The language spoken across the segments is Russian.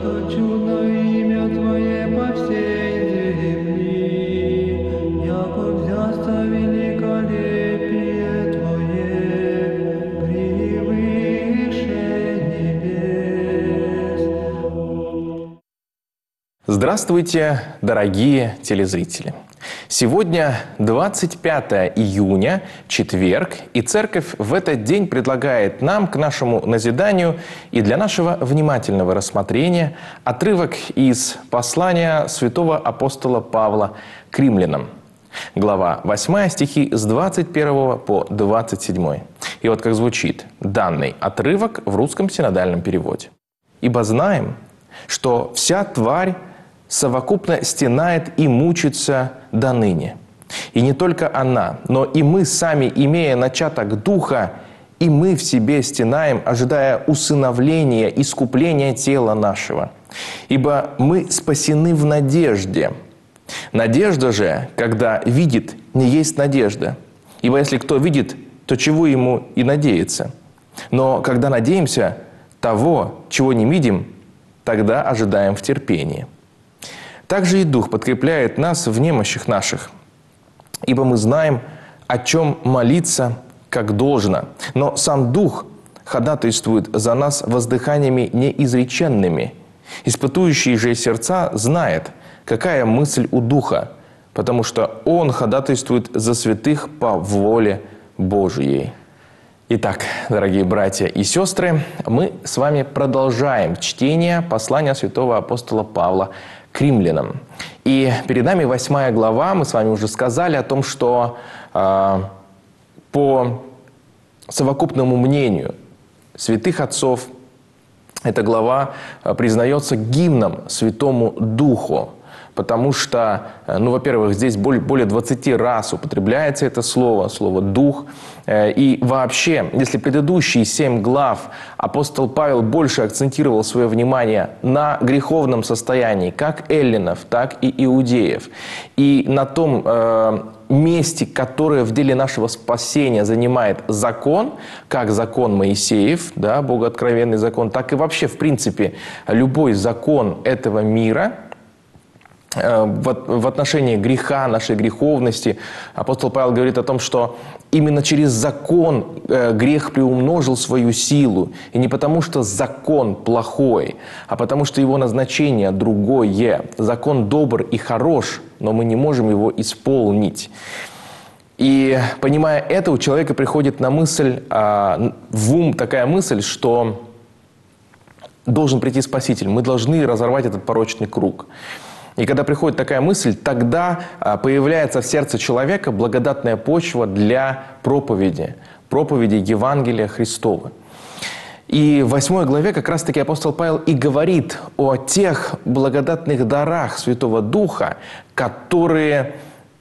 что чудно имя Твое по всей земли, яко взяться великолепие Твое превыше небес. Здравствуйте, дорогие телезрители! Сегодня 25 июня, четверг, и Церковь в этот день предлагает нам, к нашему назиданию и для нашего внимательного рассмотрения, отрывок из послания святого апостола Павла к римлянам. Глава 8, стихи с 21 по 27. И вот как звучит данный отрывок в русском синодальном переводе. «Ибо знаем, что вся тварь совокупно стенает и мучится до ныне. И не только она, но и мы сами, имея начаток Духа, и мы в себе стенаем, ожидая усыновления, искупления тела нашего. Ибо мы спасены в надежде. Надежда же, когда видит, не есть надежда. Ибо если кто видит, то чего ему и надеяться? Но когда надеемся того, чего не видим, тогда ожидаем в терпении. Также и Дух подкрепляет нас в немощах наших, ибо мы знаем, о чем молиться, как должно. Но сам Дух ходатайствует за нас воздыханиями неизреченными. Испытующий же сердца знает, какая мысль у Духа, потому что Он ходатайствует за святых по воле Божией». Итак, дорогие братья и сестры, мы с вами продолжаем чтение послания святого апостола Павла к римлянам. И перед нами 8 глава. Мы с вами уже сказали о том, что по совокупному мнению святых отцов эта глава признается гимном Святому Духу. Потому что, во-первых, здесь более 20 раз употребляется это слово «дух». И вообще, если предыдущие 7 глав апостол Павел больше акцентировал свое внимание на греховном состоянии как эллинов, так и иудеев, и на том месте, которое в деле нашего спасения занимает закон, как закон Моисеев, да, богооткровенный закон, так и вообще, в принципе, любой закон этого мира – в отношении греха, нашей греховности, апостол Павел говорит о том, что именно через закон грех приумножил свою силу. И не потому, что закон плохой, а потому, что его назначение другое. Закон добр и хорош, но мы не можем его исполнить. И понимая это, у человека приходит на мысль, в ум такая мысль, что должен прийти Спаситель. Мы должны разорвать этот порочный круг. И когда приходит такая мысль, тогда появляется в сердце человека благодатная почва для проповеди Евангелия Христова. И в 8 главе как раз-таки апостол Павел и говорит о тех благодатных дарах Святого Духа, которые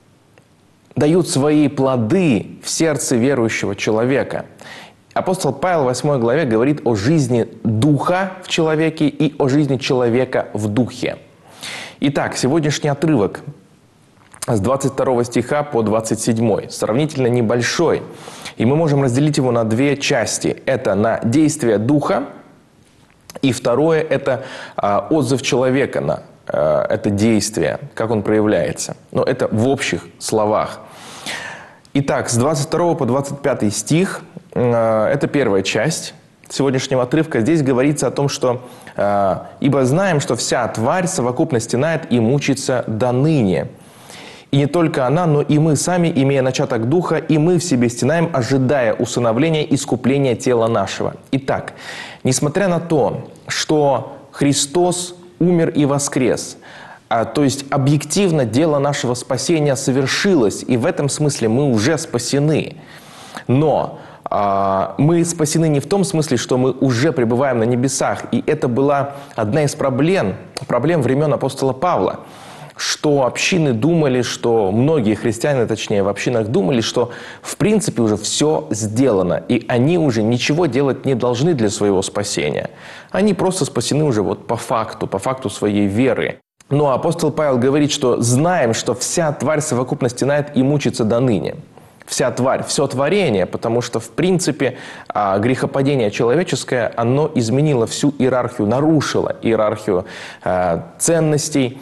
дают свои плоды в сердце верующего человека. Апостол Павел в 8 главе говорит о жизни Духа в человеке и о жизни человека в Духе. Итак, сегодняшний отрывок с 22 стиха по 27, сравнительно небольшой. И мы можем разделить его на две части. Это на действие Духа, и второе – это отзыв человека на это действие, как он проявляется. Но это в общих словах. Итак, с 22 по 25 стих – это первая часть сегодняшнего отрывка. Здесь говорится о том, что «Ибо знаем, что вся тварь совокупно стенает и мучится до ныне. И не только она, но и мы сами, имея начаток Духа, и мы в себе стенаем, ожидая усыновления, искупления тела нашего». Итак, несмотря на то, что Христос умер и воскрес, то есть объективно дело нашего спасения совершилось, и в этом смысле мы уже спасены. Но мы спасены не в том смысле, что мы уже пребываем на небесах. И это была одна из проблем времен апостола Павла, что общины думали, что многие христиане, точнее, в общинах думали, что в принципе уже все сделано, и они уже ничего делать не должны для своего спасения. Они просто спасены уже по факту своей веры. Но апостол Павел говорит, что знаем, что вся тварь совокупно стенает и мучится до ныне. вся тварь, все творение, потому что, в принципе, грехопадение человеческое, оно изменило всю иерархию, нарушило иерархию ценностей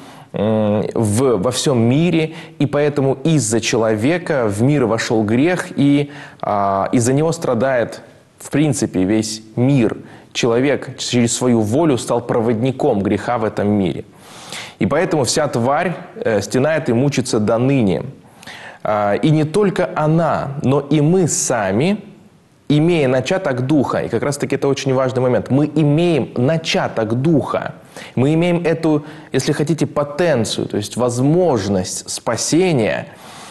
во всем мире, и поэтому из-за человека в мир вошел грех, и из-за него страдает, в принципе, весь мир. Человек через свою волю стал проводником греха в этом мире. И поэтому вся тварь стенает и мучится до ныне. И не только она, но и мы сами, имея начаток Духа, и как раз-таки это очень важный момент, мы имеем начаток Духа, мы имеем эту, если хотите, потенцию, то есть возможность спасения,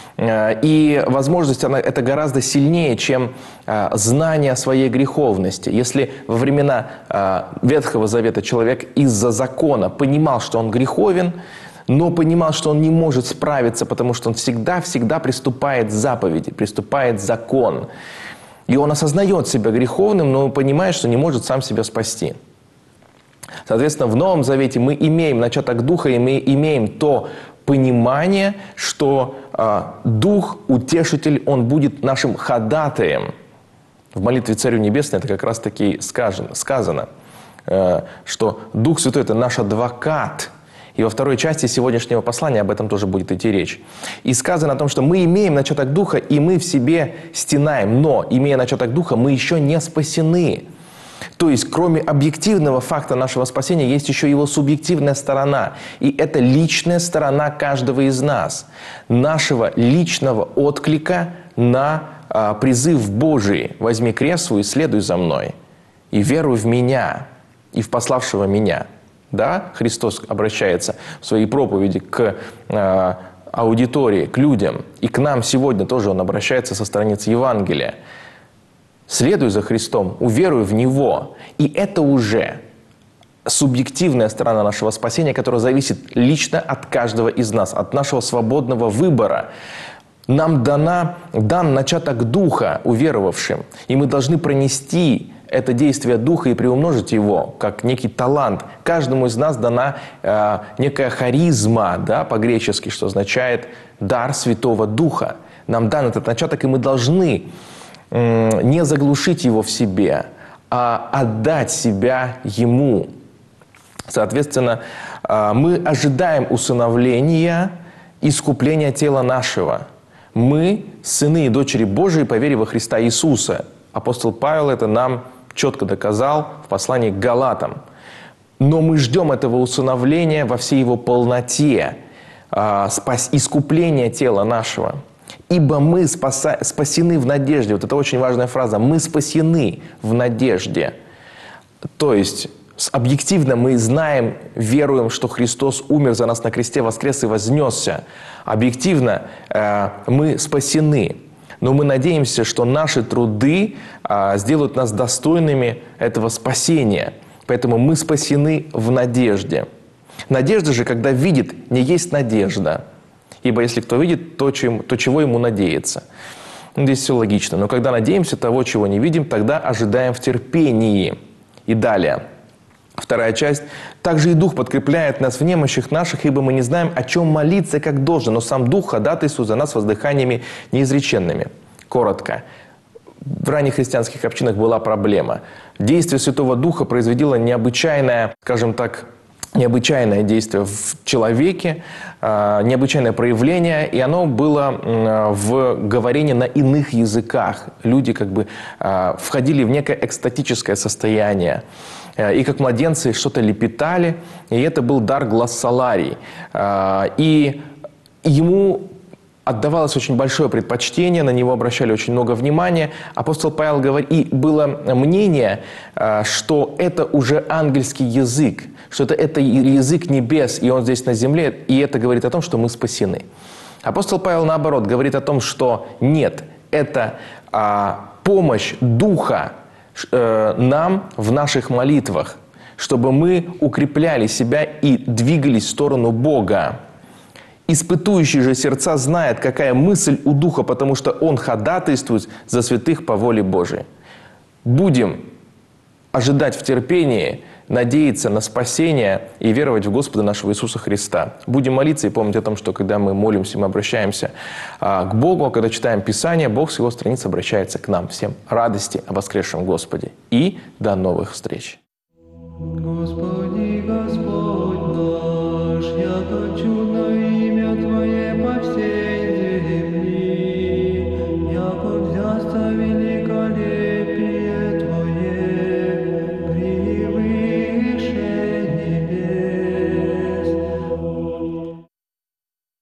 и возможность, это гораздо сильнее, чем знание своей греховности. Если во времена Ветхого Завета человек из-за закона понимал, что он греховен, но понимал, что он не может справиться, потому что он всегда приступает к заповеди, приступает к закон. И он осознает себя греховным, но понимает, что не может сам себя спасти. Соответственно, в Новом Завете мы имеем начаток Духа, и мы имеем то понимание, что Дух, Утешитель, Он будет нашим ходатаем. В молитве Царю Небесному это как раз таки сказано, что Дух Святой – это наш адвокат. И во второй части сегодняшнего послания об этом тоже будет идти речь. И сказано о том, что мы имеем начаток Духа, и мы в себе стенаем. Но, имея начаток Духа, мы еще не спасены. То есть, кроме объективного факта нашего спасения, есть еще его субъективная сторона. И это личная сторона каждого из нас. Нашего личного отклика на призыв Божий. «Возьми крест свой и следуй за мной, и веруй в Меня, и в пославшего Меня». Да? Христос обращается в своей проповеди к аудитории, к людям. И к нам сегодня тоже Он обращается со страниц Евангелия. Следуй за Христом, уверуй в Него. И это уже субъективная сторона нашего спасения, которая зависит лично от каждого из нас, от нашего свободного выбора. Нам дан начаток Духа уверовавшим, и мы должны пронести это действие Духа и приумножить его, как некий талант. Каждому из нас дана некая харизма, да, по-гречески, что означает дар Святого Духа. Нам дан этот начаток, и мы должны не заглушить его в себе, а отдать себя Ему. Соответственно, мы ожидаем усыновления, искупления тела нашего. Мы сыны и дочери Божии по вере во Христа Иисуса. Апостол Павел это нам четко доказал в послании к Галатам. Но мы ждем этого усыновления во всей его полноте, искупления тела нашего. Ибо мы спасены в надежде. Вот это очень важная фраза. Мы спасены в надежде. То есть, объективно мы знаем, веруем, что Христос умер за нас на кресте, воскрес и вознесся. Объективно мы спасены. Но мы надеемся, что наши труды сделают нас достойными этого спасения. Поэтому мы спасены в надежде. Надежда же, когда видит, не есть надежда. Ибо если кто видит, то чего ему надеяться. Здесь все логично. Но когда надеемся того, чего не видим, тогда ожидаем в терпении. И далее. Вторая часть. «Также и Дух подкрепляет нас в немощах наших, ибо мы не знаем, о чем молиться, как должно, но сам Дух ходатайствует за нас воздыханиями неизреченными». Коротко. В ранних христианских общинах была проблема. Действие Святого Духа производило необычайное, скажем так, необычайное действие в человеке, необычайное проявление, и оно было в говорении на иных языках. Люди как бы входили в некое экстатическое состояние. И как младенцы что-то лепетали, и это был дар глоссоларий. И ему отдавалось очень большое предпочтение, на него обращали очень много внимания. Апостол Павел говорит, и было мнение, что это уже ангельский язык, что это язык небес, и он здесь на земле, и это говорит о том, что мы спасены. Апостол Павел, наоборот, говорит о том, что нет, это помощь Духа нам в наших молитвах, чтобы мы укрепляли себя и двигались в сторону Бога. Испытующий же сердца знает, какая мысль у Духа, потому что Он ходатайствует за святых по воле Божией. Будем ожидать в терпении надеяться на спасение и веровать в Господа нашего Иисуса Христа. Будем молиться и помнить о том, что когда мы молимся, мы обращаемся к Богу, а когда читаем Писание, Бог с Его страниц обращается к нам. Всем радости о воскресшем Господе и до новых встреч! Господи.